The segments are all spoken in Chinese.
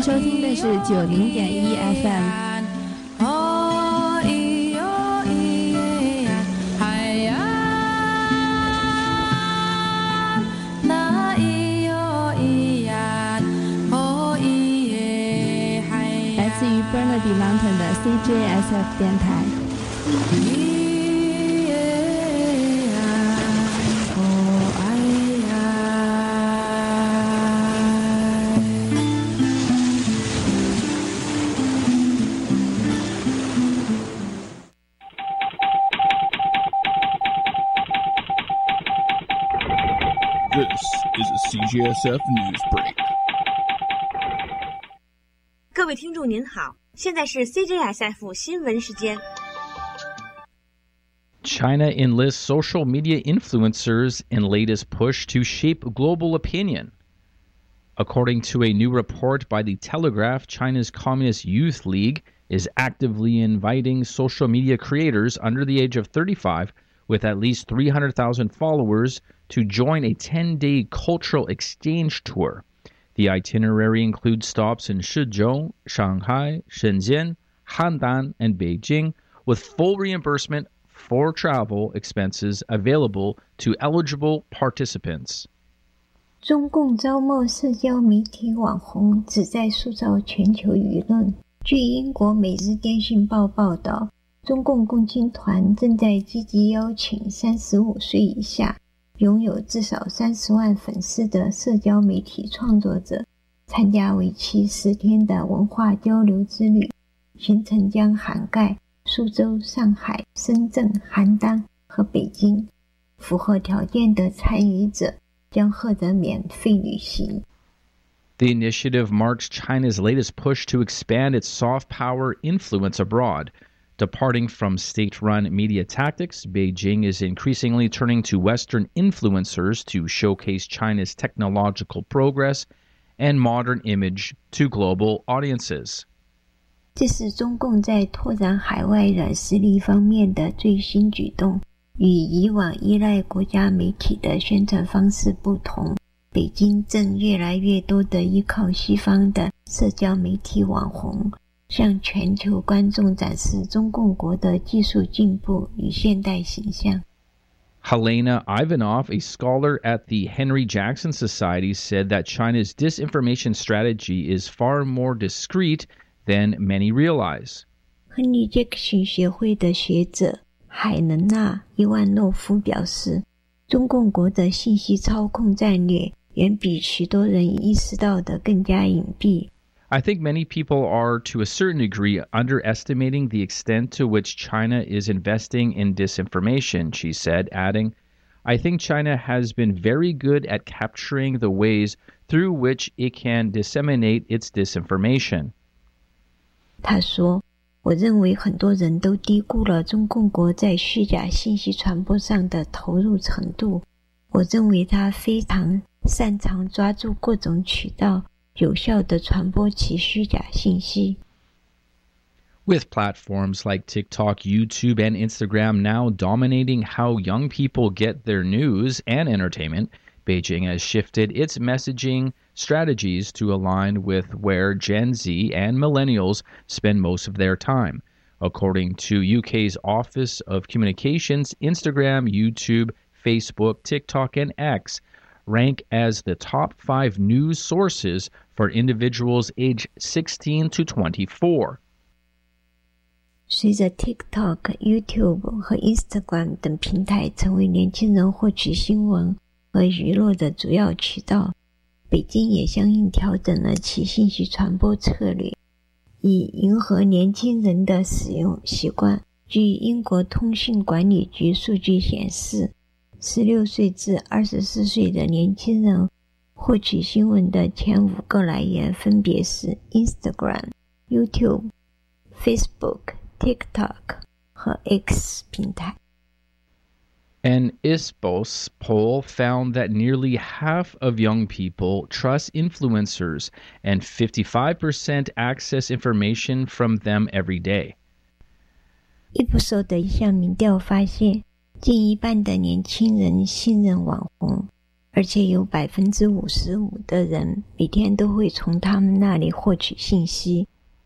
在收听的是90.1 FM。来自于 Bernardine Mountain 的 CJSF 电台。 This is a CJSF News Break. 各位听众您好，现在是 CJSF 新闻时间。 China enlists social media influencers in latest push to shape global opinion. According to a new report by The Telegraph, China's Communist Youth League is actively inviting social media creators under the age of 35 with at least 300,000 followers to join a 10-day cultural exchange tour. The itinerary includes stops in Shizhou, Shanghai, Shenzhen, Handan, and Beijing, with full reimbursement for travel expenses available to eligible participants. 中共招募社交媒体网红，旨在塑造全球舆论。据英国《每日电讯报》报道，中共共青团正在积极邀请35岁以下拥有至少30万粉丝的社交媒体创作者参加为期10天的文化交流之旅，行程将涵盖苏州、上海、深圳、邯郸和北京，符合条件的参与者将获得免费旅行。 The initiative marks China's latest push to expand its soft power influence abroad. Departing from state-run media tactics, Beijing is increasingly turning to Western influencers to showcase China's technological progress and modern image to global audiences. 这是中共在拓展海外软实力方面的最新举动。与以往依赖国家媒体的宣传方式不同，北京正越来越多地依靠西方的社交媒体网红，向全球观众展示中共国的技术进步与现代形象。 Helena Ivanov, a scholar at the Henry Jackson Society, said that China's disinformation strategy is far more discreet than many realize. 亨利·杰克逊协会的学者海伦娜·伊万诺夫表示，中共国的信息操控战略远比许多人意识到的更加隐蔽。 I think many people are, to a certain degree, underestimating the extent to which China is investing in disinformation, she said, adding, I think China has been very good at capturing the ways through which it can disseminate its disinformation. 他说，我认为很多人都低估了中共国在虚假信息传播上的投入程度。我认为他非常擅长抓住各种渠道，有效地传播其虚假信息。 With platforms like TikTok, YouTube, and Instagram now dominating how young people get their news and entertainment, Beijing has shifted its messaging strategies to align with where Gen Z and millennials spend most of their time. According to UK's Office of Communications, Instagram, YouTube, Facebook, TikTok, and X rank as the top 5 news sources for individuals aged 16 to 24. 随着 TikTok、YouTube 和 Instagram 等平台成为年轻人获取新闻和娱乐的主要渠道，北京也相应调整了其信息传播策略，以迎合年轻人的使用习惯。据英国通讯管理局数据显示，16岁至24岁的年轻人获取新闻的前5个来源分别是 Instagram、YouTube、Facebook、TikTok 和 X 平台。 An Ipsos poll found that nearly half of young people trust influencers and 55% access information from them every day. Ipsos 的一项民调发现，近一半的年轻人信任网红， 而且有 55% 的人每天都会从他们那里获取信息。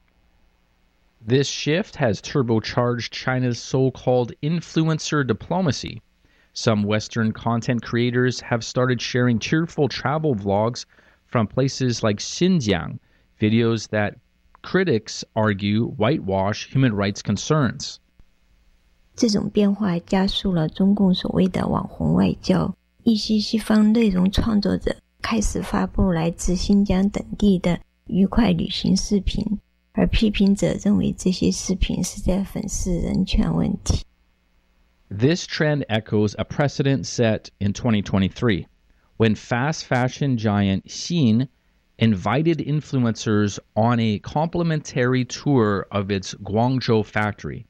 This shift has turbocharged China's so-called influencer diplomacy. Some Western content creators have started sharing cheerful travel vlogs from places like Xinjiang, videos that critics argue whitewash human rights concerns. 这种变化加速了中共所谓的网红外交，一些西方内容创作者开始发布来自新疆等地的愉快旅行视频，而批评者认为这些视频是在粉饰人权问题。 This trend echoes a precedent set in 2023, when fast fashion giant Shein invited influencers on a complimentary tour of its Guangzhou factory.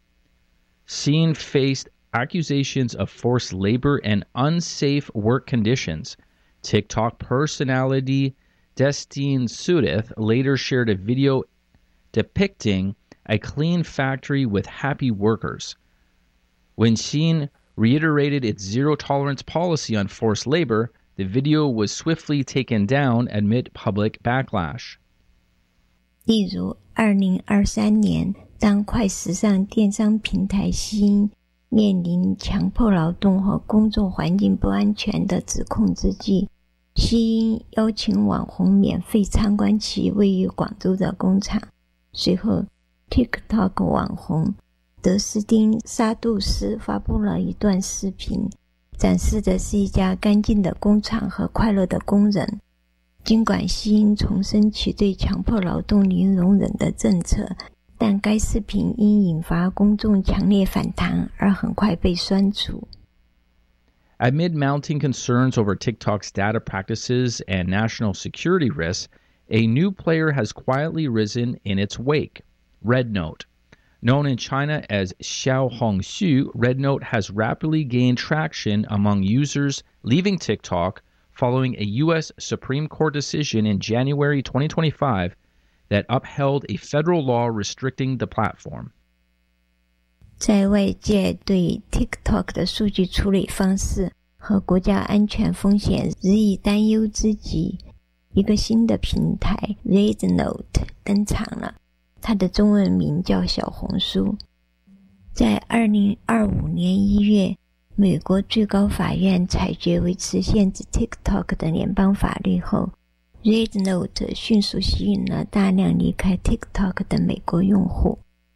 Shein faced accusations of forced labor and unsafe work conditions. TikTok personality Destine Sudith later shared a video depicting a clean factory with happy workers. When Shein reiterated its zero-tolerance policy on forced labor, the video was swiftly taken down amid public backlash. 例如2023年，当快时尚电商平台SHEIN面临强迫劳动和工作环境不安全的指控之际，SHEIN邀请网红免费参观其位于广州的工厂。随后 TikTok 网红德斯汀·沙杜斯发布了一段视频，展示的是一家干净的工厂和快乐的工人。尽管SHEIN重申其对强迫劳动零容忍的政策，但该视频因引发公众强烈反弹而很快被删除。 Amid mounting concerns over TikTok's data practices and national security risks, a new player has quietly risen in its wake, RedNote. Known in China as Xiaohongshu, RedNote has rapidly gained traction among users leaving TikTok following a U.S. Supreme Court decision in January 2025 that upheld a federal law restricting the platform. 在外界对 TikTok 的数据处理方式和国家安全风险日益担忧之际，一个新的平台 RedNote 登场了，它的中文名叫小红书。在2025年1月，美国最高法院裁决维持限制 TikTok 的联邦法律后， RedNote 迅速吸引了大量离开 TikTok 的美国用户。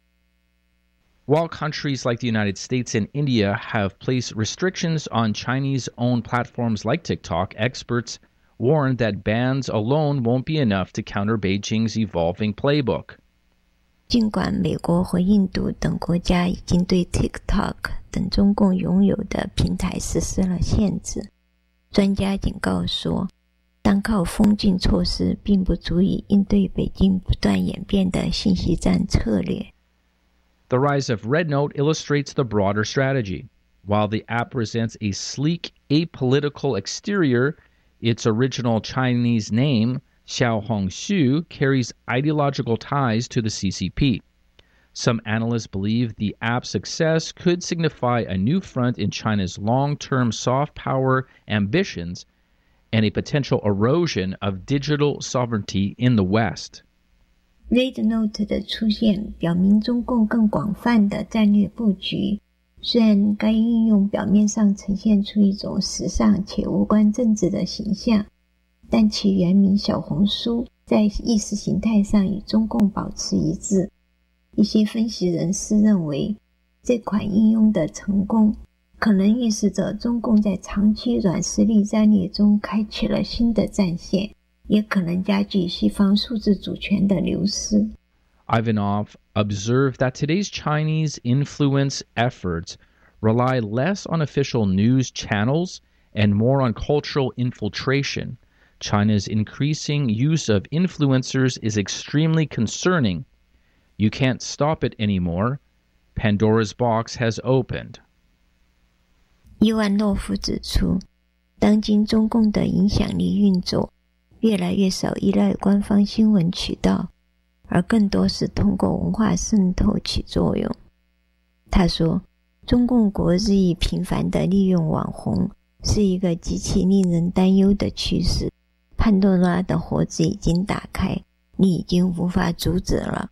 While countries like the United States and India have placed restrictions on Chinese-owned platforms like TikTok, experts warn that bans alone won't be enough to counter Beijing's evolving playbook. 尽管美国和印度等国家已经对 TikTok 等中共拥有的平台实施了限制，专家警告说，单靠封禁措施并不足以应对北京不断演变的信息战策略。 The rise of RedNote illustrates the broader strategy. While the app presents a sleek, apolitical exterior, its original Chinese name, Xiaohongshu, carries ideological ties to the CCP. Some analysts believe the app's success could signify a new front in China's long-term soft power ambitions and a potential erosion of digital sovereignty in the West. RedNote 的出现表明中共更广泛的战略布局，虽然该应用表面上呈现出一种时尚且无关政治的形象，但其原名小红书在意识形态上与中共保持一致。一些分析人士认为，这款应用的成功可能预示着中共在长期软实力战略中开启了新的战线，也可能加剧西方数字主权的流失。 Ivanov observed that today's Chinese influence efforts rely less on official news channels and more on cultural infiltration. China's increasing use of influencers is extremely concerning. You can't stop it anymore. Pandora's box has opened. 伊万诺夫指出，当今中共的影响力运作越来越少依赖官方新闻渠道，而更多是通过文化渗透起作用。他说，中共国日益频繁地利用网红， 是一个极其令人担忧的趋势。潘多拉的盒子已经打开，你已经无法阻止了。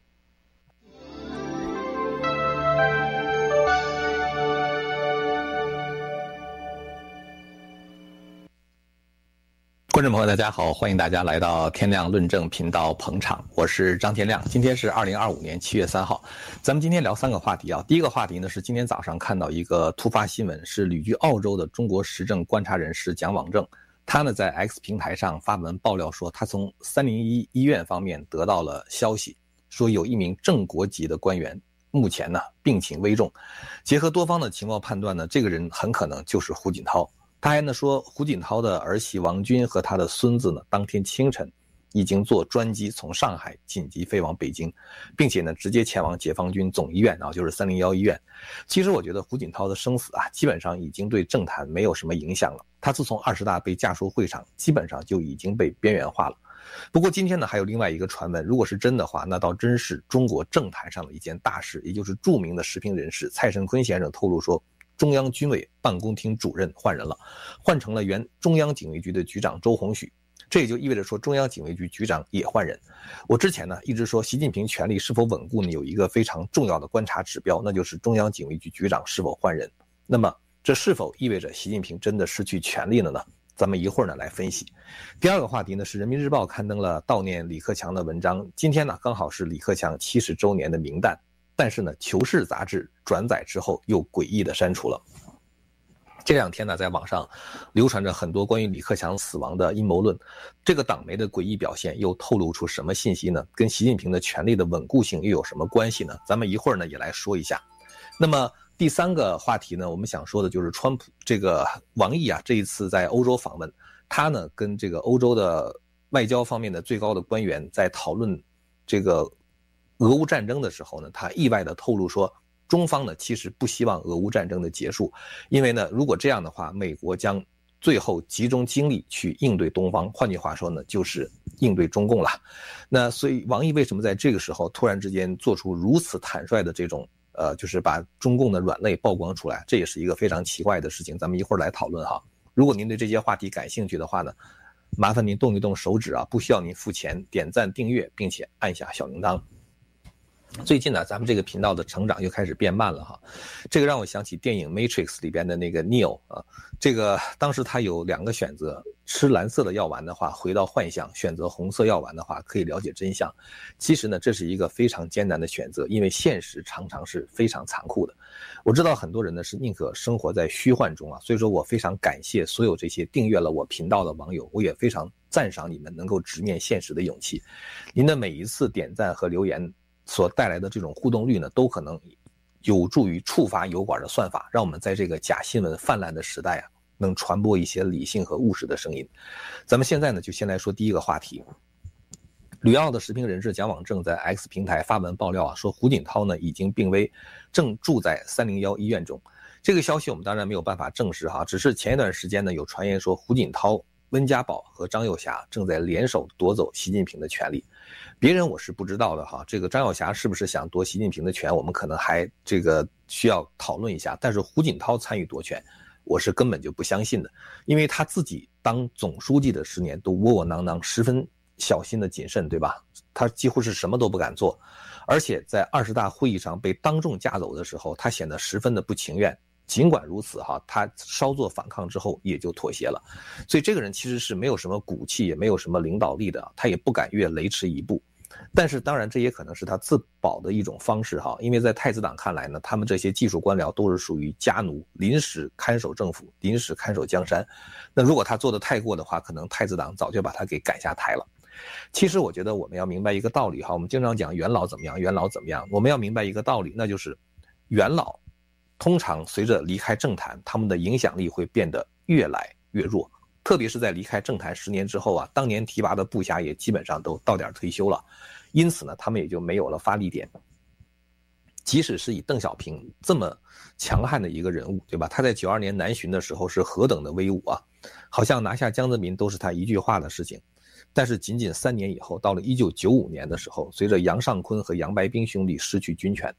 观众朋友大家好，欢迎大家来到天亮论证频道捧场，我是张天亮。今天是2025年7月3号，咱们今天聊3个话题啊。第一个话题呢是今天早上看到一个突发新闻，是旅居澳洲的中国时政观察人士蒋网正，他呢在 X 平台上发文爆料说，他从301医院方面得到了消息，说有一名正国级的官员目前呢病情危重，结合多方的情报判断呢，这个人很可能就是胡锦涛。他还呢说，胡锦涛的儿媳王军和他的孙子呢，当天清晨已经坐专机从上海紧急飞往北京，并且呢直接前往解放军总医院啊，就是301医院。其实我觉得胡锦涛的生死啊，基本上已经对政坛没有什么影响了。他自从20大被架出会场，基本上就已经被边缘化了。不过今天呢，还有另外一个传闻，如果是真的话，那倒真是中国政坛上的一件大事，也就是著名的时评人士蔡胜坤先生透露说，中央军委办公厅主任换人了，换成了原中央警卫局的局长周鸿许。这也就意味着说，中央警卫局局长也换人。我之前呢一直说，习近平权力是否稳固呢，有一个非常重要的观察指标，那就是中央警卫局局长是否换人。那么这是否意味着习近平真的失去权力了呢？咱们一会儿呢来分析。第二个话题呢是人民日报刊登了悼念李克强的文章，今天呢刚好是李克强70周年的冥诞，但是呢求是杂志转载之后又诡异的删除了。这两天呢在网上流传着很多关于李克强死亡的阴谋论，这个党媒的诡异表现又透露出什么信息呢？跟习近平的权力的稳固性又有什么关系呢？咱们一会儿呢也来说一下。那么第三个话题呢，我们想说的就是川普这个王毅啊，这一次在欧洲访问，他呢跟这个欧洲的外交方面的最高的官员在讨论这个俄乌战争的时候呢，他意外的透露说，中方呢其实不希望俄乌战争的结束，因为呢如果这样的话，美国将最后集中精力去应对东方，换句话说呢就是应对中共了。那所以王毅为什么在这个时候突然之间做出如此坦率的这种就是把中共的软肋曝光出来，这也是一个非常奇怪的事情，咱们一会儿来讨论哈。如果您对这些话题感兴趣的话呢，麻烦您动一动手指啊，不需要您付钱，点赞订阅并且按下小铃铛。最近呢咱们这个频道的成长又开始变慢了哈，这个让我想起电影 Matrix 里边的那个 Neo 啊，这个当时他有2个选择，吃蓝色的药丸的话回到幻象，选择红色药丸的话可以了解真相。其实呢这是一个非常艰难的选择，因为现实常常是非常残酷的。我知道很多人呢是宁可生活在虚幻中啊，所以说我非常感谢所有这些订阅了我频道的网友，我也非常赞赏你们能够直面现实的勇气。您的每一次点赞和留言所带来的这种互动率呢，都可能有助于触发油管的算法，让我们在这个假新闻泛滥的时代啊，能传播一些理性和务实的声音。咱们现在呢就先来说第一个话题。旅澳的时评人士蒋网正在 X 平台发文爆料啊，说胡锦涛呢已经病危，正住在301医院中。这个消息我们当然没有办法证实哈，只是前一段时间呢有传言说胡锦涛、温家宝和张又侠正在联手夺走习近平的权力。别人我是不知道的哈，这个张又侠是不是想夺习近平的权，我们可能还这个需要讨论一下。但是胡锦涛参与夺权，我是根本就不相信的，因为他自己当总书记的10年都窝窝囊囊，十分小心的谨慎，对吧？他几乎是什么都不敢做，而且在20大会议上被当众架走的时候，他显得十分的不情愿。尽管如此哈，他稍作反抗之后也就妥协了，所以这个人其实是没有什么骨气，也没有什么领导力的，他也不敢越雷池一步。但是当然这也可能是他自保的一种方式哈，因为在太子党看来呢，他们这些技术官僚都是属于家奴，临时看守政府，临时看守江山。那如果他做得太过的话，可能太子党早就把他给赶下台了。其实我觉得我们要明白一个道理哈，我们经常讲元老怎么样，元老怎么样，我们要明白一个道理，那就是元老通常随着离开政坛，他们的影响力会变得越来越弱，特别是在离开政坛10年之后啊，当年提拔的部下也基本上都到点退休了，因此呢他们也就没有了发力点。即使是以邓小平这么强悍的一个人物，对吧？他在92年南巡的时候是何等的威武啊，好像拿下江泽民都是他一句话的事情。但是仅仅3年以后，到了1995年的时候，随着杨尚昆和杨白冰兄弟失去军权，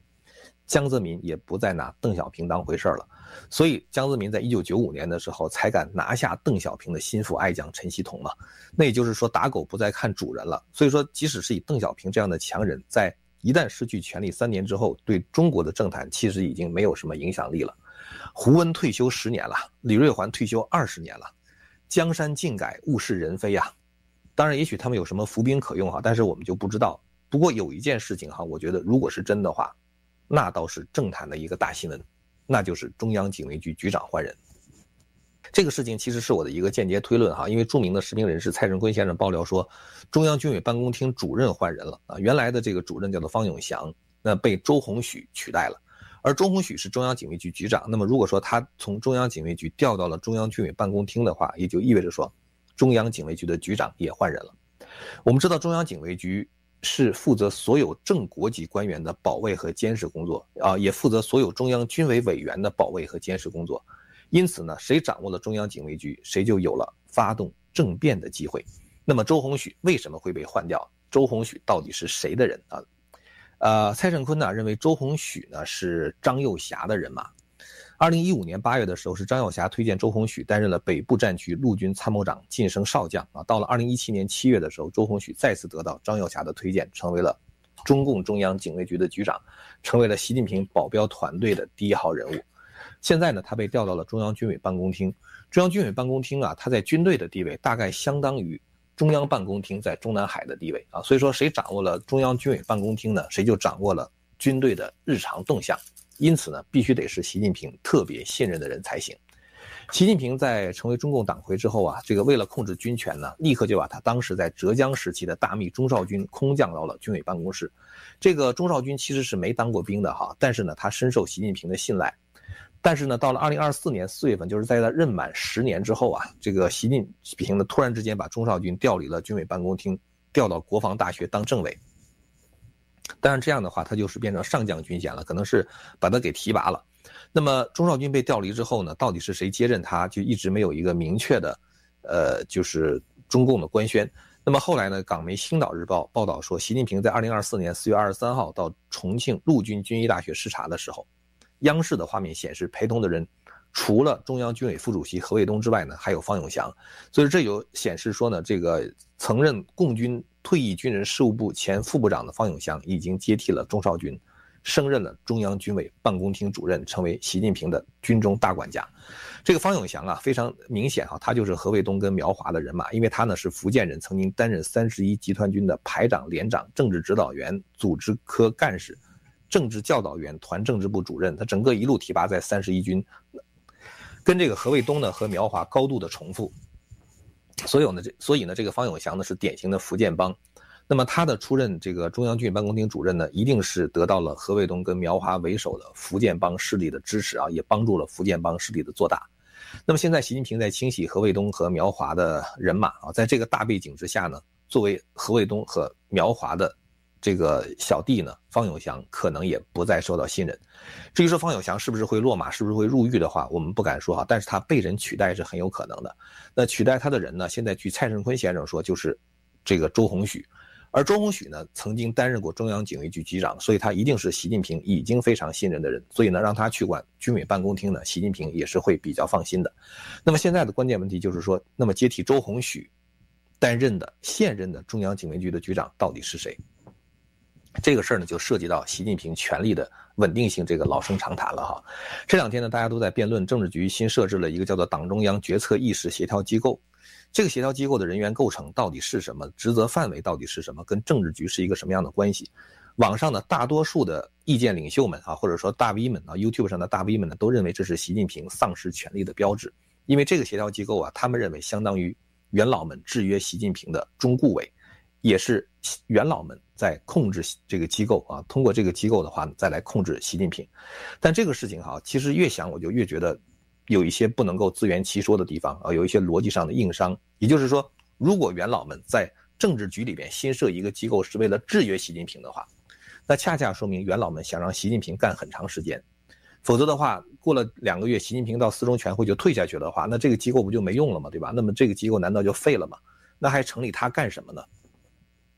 江泽民也不再拿邓小平当回事了。所以江泽民在1995年的时候才敢拿下邓小平的心腹爱将陈锡同嘛。那也就是说打狗不再看主人了。所以说即使是以邓小平这样的强人，在一旦失去权力3年之后，对中国的政坛其实已经没有什么影响力了。胡温退休10年了，李瑞环退休20年了，江山尽改，物是人非啊。当然也许他们有什么伏兵可用哈，但是我们就不知道。不过有一件事情哈，我觉得如果是真的话，那倒是政坛的一个大新闻，那就是中央警卫局局长换人。这个事情其实是我的一个间接推论哈，因为著名的时评人士蔡胜坤先生爆料说，中央军委办公厅主任换人了啊，原来的这个主任叫做方永祥，那被周鸿许取代了。而周鸿许是中央警卫局局长，那么如果说他从中央警卫局调到了中央军委办公厅的话，也就意味着说中央警卫局的局长也换人了。我们知道中央警卫局是负责所有正国级官员的保卫和监视工作啊，也负责所有中央军委委员的保卫和监视工作。因此呢，谁掌握了中央警卫局，谁就有了发动政变的机会。那么周鸿许为什么会被换掉？周鸿许到底是谁的人啊？蔡胜坤呢认为周鸿许呢是张又侠的人马。2015年8月的时候，是张又侠推荐周鸿许担任了北部战区陆军参谋长，晋升少将啊。到了2017年7月的时候，周鸿许再次得到张又侠的推荐，成为了中共中央警卫局的局长，成为了习近平保镖团队的第1号人物。现在呢，他被调到了中央军委办公厅。中央军委办公厅啊，他在军队的地位大概相当于中央办公厅在中南海的地位啊，所以说谁掌握了中央军委办公厅呢，谁就掌握了军队的日常动向。因此呢，必须得是习近平特别信任的人才行。习近平在成为中共党魁之后啊，这个为了控制军权呢，立刻就把他当时在浙江时期的大秘钟绍军空降到了军委办公室。这个钟绍军其实是没当过兵的哈，但是呢，他深受习近平的信赖。但是呢，到了2024年4月份，就是在他任满10年之后啊，这个习近平呢突然之间把钟绍军调离了军委办公厅，调到国防大学当政委。当然这样的话，他就是变成上将军衔了，可能是把他给提拔了。那么钟绍军被调离之后呢，到底是谁接任他，就一直没有一个明确的就是中共的官宣。那么后来呢，港媒《星岛日报》报道说，习近平在2024年4月23号到重庆陆军军医大学视察的时候，央视的画面显示陪同的人除了中央军委副主席何卫东之外呢，还有方永祥。所以这有显示说呢，这个曾任共军退役军人事务部前副部长的方永祥已经接替了钟绍军，升任了中央军委办公厅主任，成为习近平的军中大管家。这个方永祥啊，非常明显他就是何卫东跟苗华的人马，因为他呢是福建人，曾经担任31集团军的排长、连长、政治指导员、组织科干事、政治教导员、团政治部主任，他整个一路提拔在31军，跟这个何卫东呢和苗华高度的重复。所以呢，这个方永祥呢是典型的福建帮。那么他的出任这个中央军委办公厅主任呢，一定是得到了何卫东跟苗华为首的福建帮势力的支持啊，也帮助了福建帮势力的做大。那么现在习近平在清洗何卫东和苗华的人马啊，在这个大背景之下呢，作为何卫东和苗华的这个小弟呢，方永祥可能也不再受到信任。至于说方永祥是不是会落马，是不是会入狱的话，我们不敢说哈，但是他被人取代是很有可能的。那取代他的人呢，现在据蔡胜坤先生说，就是这个周鸿许。而周鸿许呢，曾经担任过中央警卫局局长，所以他一定是习近平已经非常信任的人，所以呢，让他去管军委办公厅呢，习近平也是会比较放心的。那么现在的关键问题就是说，那么接替周鸿许担任的现任的中央警卫局的局长到底是谁？这个事儿呢，就涉及到习近平权力的稳定性，这个老生常谈了哈。这两天呢，大家都在辩论，政治局新设置了一个叫做党中央决策议事协调机构。这个协调机构的人员构成到底是什么？职责范围到底是什么？跟政治局是一个什么样的关系？网上的大多数的意见领袖们啊，或者说大 V 们啊 ，YouTube 上的大 V 们呢，都认为这是习近平丧失权力的标志。因为这个协调机构啊，他们认为相当于元老们制约习近平的中顾委，也是元老们在控制这个机构啊，通过这个机构的话再来控制习近平。但这个事情哈，其实越想我就越觉得有一些不能够自圆其说的地方啊，有一些逻辑上的硬伤。也就是说，如果元老们在政治局里边新设一个机构是为了制约习近平的话，那恰恰说明元老们想让习近平干很长时间。否则的话，过了2个月，习近平到4中全会就退下去的话，那这个机构不就没用了吗？对吧？那么这个机构难道就废了吗？那还成立他干什么呢？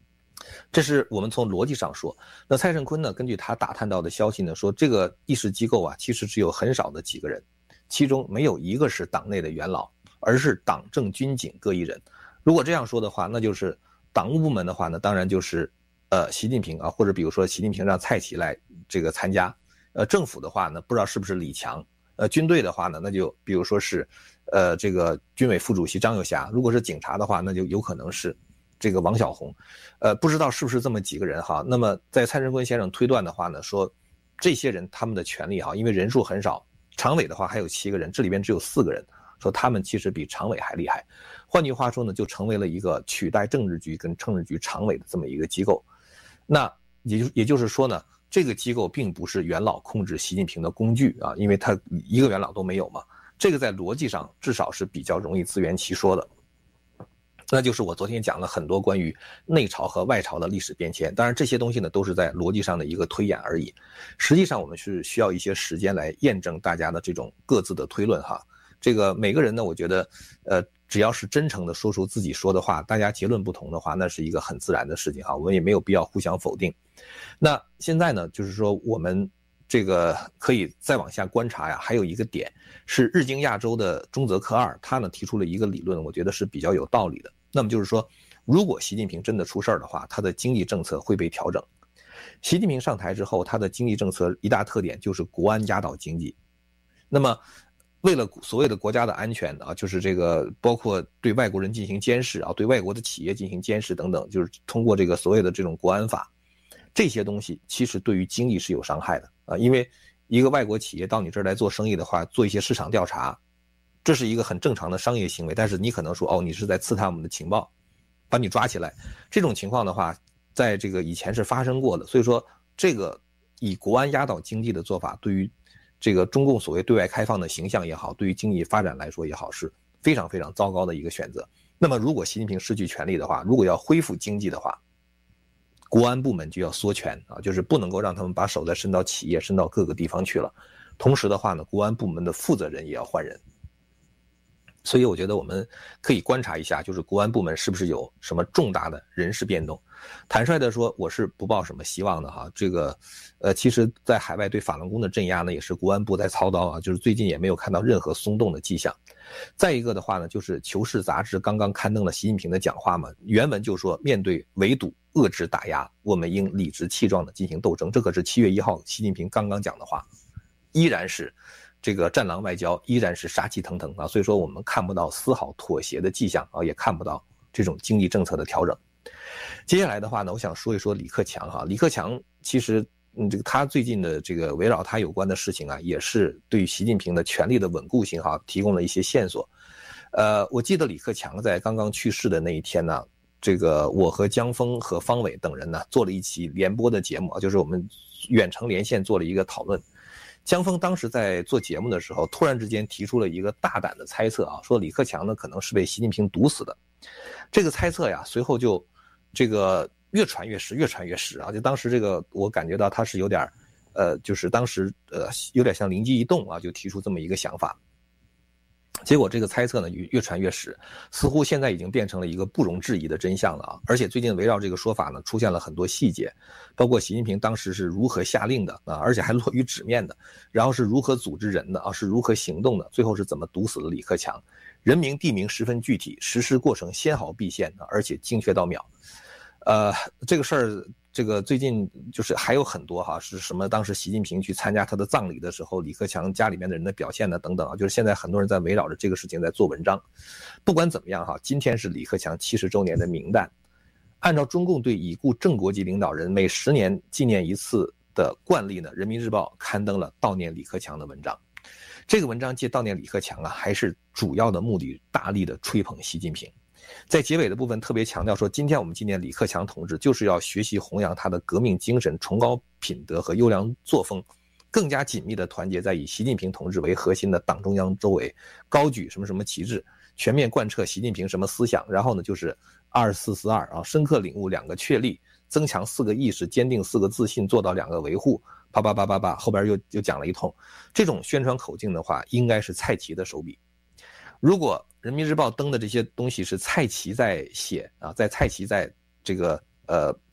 这是我们从逻辑上说。那蔡胜坤呢，根据他打探到的消息呢，说这个议事机构啊，其实只有很少的几个人，其中没有一个是党内的元老，而是党政军警各一人。如果这样说的话，那就是党务部门的话呢，当然就是习近平啊，或者比如说习近平让蔡奇来这个参加。政府的话呢，不知道是不是李强。军队的话呢，那就比如说是这个军委副主席张又侠。如果是警察的话，那就有可能是这个王小红。不知道是不是这么几个人哈。那么在蔡胜坤先生推断的话呢，说这些人他们的权力哈，因为人数很少，常委的话还有7个人，这里边只有4个人，说他们其实比常委还厉害。换句话说呢，就成为了一个取代政治局跟政治局常委的这么一个机构。那也就是说呢，这个机构并不是元老控制习近平的工具啊，因为他一个元老都没有嘛。这个在逻辑上至少是比较容易自圆其说的。那就是我昨天讲了很多关于内朝和外朝的历史变迁，当然这些东西呢都是在逻辑上的一个推演而已。实际上我们是需要一些时间来验证大家的这种各自的推论哈。这个每个人呢，我觉得只要是真诚的说出自己说的话，大家结论不同的话，那是一个很自然的事情哈，我们也没有必要互相否定。那现在呢，就是说我们这个可以再往下观察呀，还有一个点是日经亚洲的中泽克二，他呢提出了一个理论，我觉得是比较有道理的。那么就是说，如果习近平真的出事儿的话，他的经济政策会被调整。习近平上台之后，他的经济政策一大特点就是国安压倒经济。那么为了所谓的国家的安全啊，就是这个包括对外国人进行监视啊，对外国的企业进行监视等等，就是通过这个所谓的这种国安法，这些东西其实对于经济是有伤害的啊。因为一个外国企业到你这儿来做生意的话，做一些市场调查，这是一个很正常的商业行为，但是你可能说你是在刺探我们的情报，把你抓起来，这种情况的话，在这个以前是发生过的。所以说，这个以国安压倒经济的做法，对于这个中共所谓对外开放的形象也好，对于经济发展来说也好，是非常非常糟糕的一个选择。那么如果习近平失去权力的话，如果要恢复经济的话，国安部门就要缩权啊，就是不能够让他们把手再伸到企业，伸到各个地方去了。同时的话呢，国安部门的负责人也要换人。所以我觉得我们可以观察一下，就是国安部门是不是有什么重大的人事变动。坦率的说，我是不抱什么希望的哈。这个其实在海外对法轮功的镇压呢，也是国安部在操刀啊，就是最近也没有看到任何松动的迹象。再一个的话呢，就是《求是》杂志刚刚刊登了习近平的讲话嘛，原文就说面对围堵、遏制、打压，我们应理直气壮地进行斗争。这可是7月1号习近平刚刚讲的话，依然是这个战狼外交，依然是杀气腾腾啊。所以说我们看不到丝毫妥协的迹象啊，也看不到这种经济政策的调整。接下来的话呢，我想说一说李克强哈。李克强其实这个他最近的这个围绕他有关的事情啊，也是对于习近平的权力的稳固性哈提供了一些线索。我记得李克强在刚刚去世的那一天呢，这个我和江峰和方伟等人呢做了一期联播的节目啊，就是我们远程连线做了一个讨论。江峰当时在做节目的时候，突然之间提出了一个大胆的猜测啊，说李克强呢可能是被习近平毒死的。这个猜测呀，随后就这个越传越实，越传越实啊！就当时这个我感觉到他是有点就是当时有点像灵机一动啊，就提出这么一个想法。结果这个猜测呢越传越实，似乎现在已经变成了一个不容置疑的真相了啊！而且最近围绕这个说法呢，出现了很多细节，包括习近平当时是如何下令的啊，而且还落于纸面的，然后是如何组织人的啊，是如何行动的，最后是怎么毒死了李克强，人名地名十分具体，实施过程纤毫毕现，而且精确到秒。这个事儿，这个最近就是还有很多哈，是什么？当时习近平去参加他的葬礼的时候，李克强家里面的人的表现呢，等等啊，就是现在很多人在围绕着这个事情在做文章。不管怎么样哈，今天是李克强70周年的冥诞，按照中共对已故正国级领导人每10年纪念一次的惯例呢，人民日报刊登了悼念李克强的文章。这个文章借悼念李克强啊，还是主要的目的，大力的吹捧习近平。在结尾的部分特别强调说，今天我们纪念李克强同志，就是要学习弘扬他的革命精神、崇高品德和优良作风，更加紧密的团结在以习近平同志为核心的党中央周围，高举什么什么旗帜，全面贯彻习近平什么思想，然后呢就是2442啊，深刻领悟2个确立，增强4个意识，坚定4个自信，做到2个维护，啪啪啪啪啪，后边又讲了一通。这种宣传口径的话，应该是蔡奇的手笔。如果人民日报登的这些东西是蔡奇在写啊，在蔡奇在这个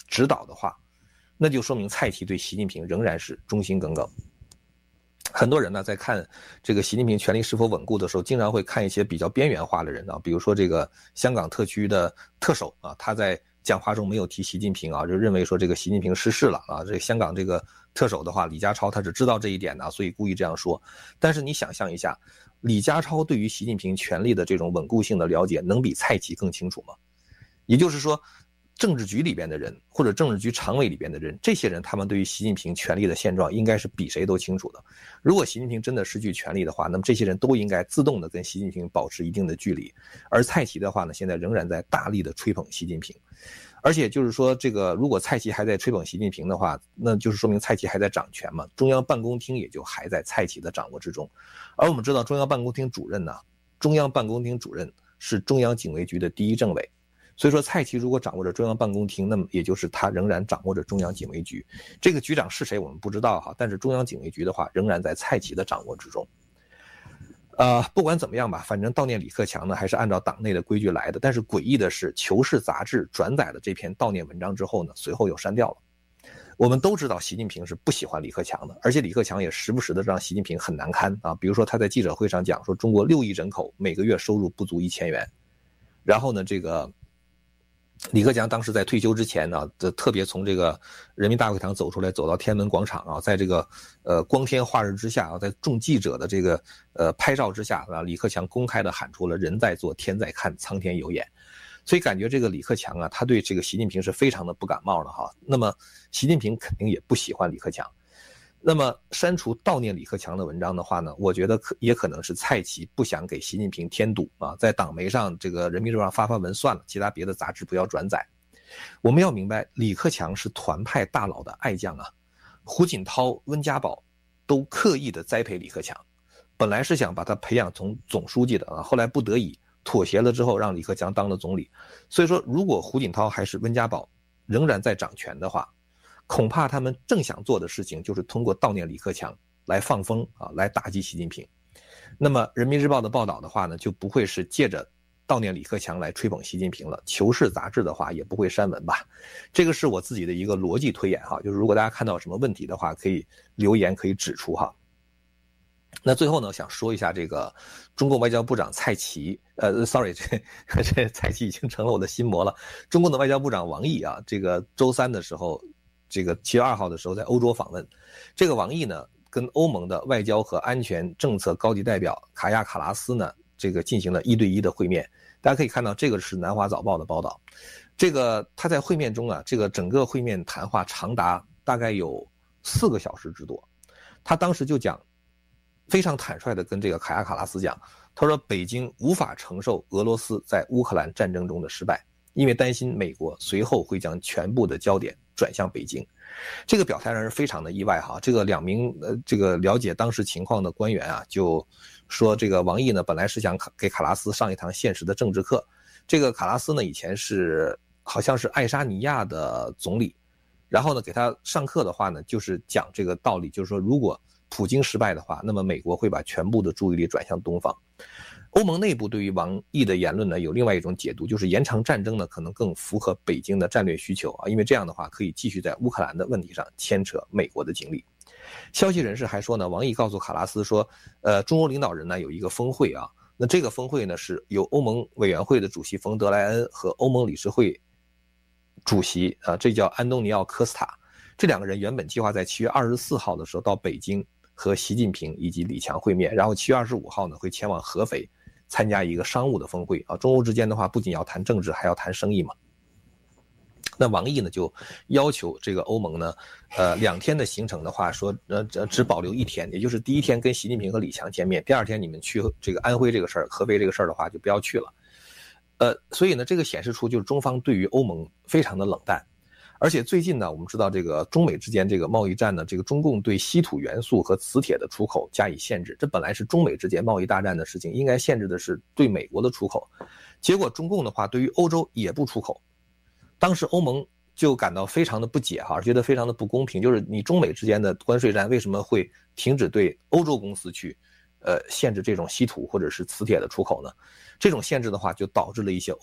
指导的话，那就说明蔡奇对习近平仍然是忠心耿耿。很多人呢在看这个习近平权力是否稳固的时候，经常会看一些比较边缘化的人啊，比如说这个香港特区的特首啊，他在讲话中没有提习近平啊，就认为说这个习近平失势了啊。这个香港这个特首的话，李家超他是知道这一点的，所以故意这样说。但是你想象一下，李家超对于习近平权力的这种稳固性的了解，能比蔡奇更清楚吗？也就是说，政治局里边的人或者政治局常委里边的人，这些人他们对于习近平权力的现状应该是比谁都清楚的。如果习近平真的失去权力的话，那么这些人都应该自动的跟习近平保持一定的距离。而蔡奇的话呢，现在仍然在大力的吹捧习近平。而且就是说，这个如果蔡奇还在吹捧习近平的话，那就是说明蔡奇还在掌权嘛，中央办公厅也就还在蔡奇的掌握之中。而我们知道中央办公厅主任呢，中央办公厅主任是中央警卫局的第一政委。所以说蔡奇如果掌握着中央办公厅，那么也就是他仍然掌握着中央警卫局。这个局长是谁我们不知道哈，但是中央警卫局的话仍然在蔡奇的掌握之中。不管怎么样吧，反正悼念李克强呢还是按照党内的规矩来的。但是诡异的是，《求是》杂志转载了这篇悼念文章之后呢，随后又删掉了。我们都知道习近平是不喜欢李克强的，而且李克强也时不时的让习近平很难堪啊。比如说他在记者会上讲说，中国6亿人口每个月收入不足1000元，然后呢这个李克强当时在退休之前呢，特别从这个人民大会堂走出来，走到天安门广场啊，在这个光天化日之下啊，在众记者的这个拍照之下啊，李克强公开的喊出了人在做天在看，苍天有眼。所以感觉这个李克强啊，他对这个习近平是非常的不感冒的哈。那么习近平肯定也不喜欢李克强。那么删除悼念李克强的文章的话呢，我觉得也可能是蔡奇不想给习近平添堵啊，在党媒上这个人民日报上发文算了，其他别的杂志不要转载。我们要明白，李克强是团派大佬的爱将啊，胡锦涛、温家宝都刻意的栽培李克强，本来是想把他培养成总书记的啊，后来不得已妥协了之后，让李克强当了总理。所以说，如果胡锦涛还是温家宝仍然在掌权的话，恐怕他们正想做的事情就是通过悼念李克强来放风啊，来打击习近平。那么人民日报的报道的话呢，就不会是借着悼念李克强来吹捧习近平了。求是杂志的话也不会删文吧。这个是我自己的一个逻辑推演哈，就是如果大家看到什么问题的话，可以留言可以指出哈。那最后呢，想说一下这个中共外交部长蔡奇，这蔡奇已经成了我的心魔了。中共的外交部长王毅啊，这个周三的时候，这个7月2号的时候在欧洲访问。这个王毅呢，跟欧盟的外交和安全政策高级代表卡亚卡拉斯呢，这个进行了1对1的会面。大家可以看到，这个是南华早报的报道。这个他在会面中啊，这个整个会面谈话长达大概有4个小时之多。他当时就讲，非常坦率地跟这个卡亚卡拉斯讲，他说北京无法承受俄罗斯在乌克兰战争中的失败，因为担心美国随后会将全部的焦点转向北京。这个表态让人非常的意外哈。这个2名这个了解当时情况的官员啊，就说这个王毅呢本来是想给卡拉斯上一堂现实的政治课。这个卡拉斯呢以前是好像是爱沙尼亚的总理，然后呢给他上课的话呢，就是讲这个道理，就是说如果普京失败的话，那么美国会把全部的注意力转向东方。欧盟内部对于王毅的言论呢，有另外一种解读，就是延长战争呢可能更符合北京的战略需求啊，因为这样的话可以继续在乌克兰的问题上牵扯美国的精力。消息人士还说呢，王毅告诉卡拉斯说，中欧领导人呢有一个峰会啊，那这个峰会呢是由欧盟委员会的主席冯德莱恩和欧盟理事会主席啊，这叫安东尼奥·科斯塔，这2个人原本计划在7月24号的时候到北京和习近平以及李强会面，然后7月25号呢会前往合肥参加一个商务的峰会啊。中欧之间的话不仅要谈政治，还要谈生意嘛。那王毅呢就要求这个欧盟呢，2天的行程的话说只保留1天，也就是第一天跟习近平和李强见面，第2天你们去这个安徽这个事儿、合肥这个事儿的话就不要去了。所以呢这个显示出就是中方对于欧盟非常的冷淡。而且最近呢，我们知道这个中美之间这个贸易战呢，这个中共对稀土元素和磁铁的出口加以限制，这本来是中美之间贸易大战的事情，应该限制的是对美国的出口，结果中共的话对于欧洲也不出口。当时欧盟就感到非常的不解哈，觉得非常的不公平，就是你中美之间的关税战为什么会停止对欧洲公司去限制这种稀土或者是磁铁的出口呢？这种限制的话就导致了一些